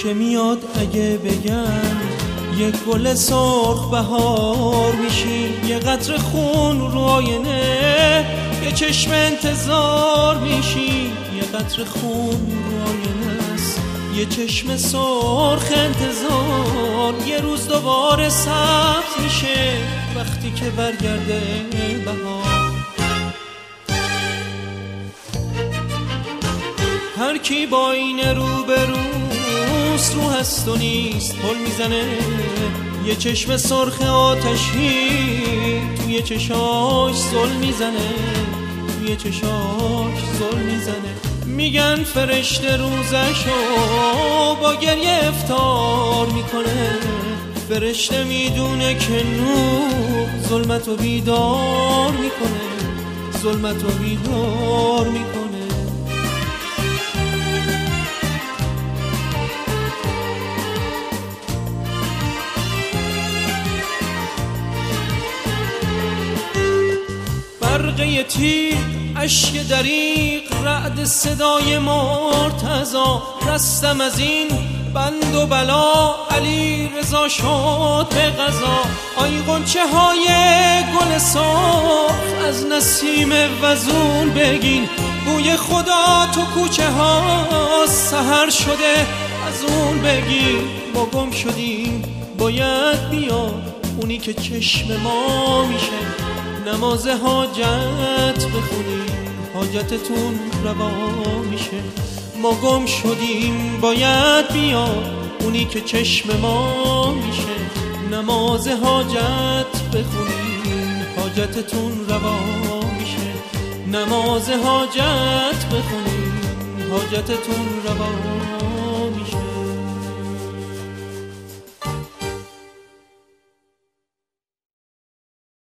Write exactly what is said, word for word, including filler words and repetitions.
که میاد اگه بگم یک گل سرخ بهار میشی، یه قطره خون رو آینه یه چشم انتظار میشی، یه قطره خون رو آینه است یه چشم سرخ انتظار. یه روز دوباره سبز میشه وقتی که برگرده بهار. هر کی با این رو به روست رو هست و نیست پل میزنه، یه چشم سرخ آتشی توی چشاش زل میزنه، توی چشاش زل میزنه. میگن فرشته روزشو با گریه افطار میکنه، فرشته میدونه که نور ظلمتو بیدار میکنه، ظلمتو بیدار میکنه. برقه تیر اشک دریق رعد صدای مرتضا، رستم از این بند و بلا علی رضا شد به قضا. آی غنچه های گل سرخ از نسیم وزون بگین، بوی خدا تو کوچه ها سحر شده از اون بگین. ما گم شدیم باید بیاد اونی که چشم ما میشه، نماز حاجت بخونیم حاجتتون روا میشه. ما گم شدیم باید بیاد اونی که چشم ما میشه، نماز حاجت بخونیم حاجتتون روا میشه، نماز حاجت بخونیم حاجتتون روا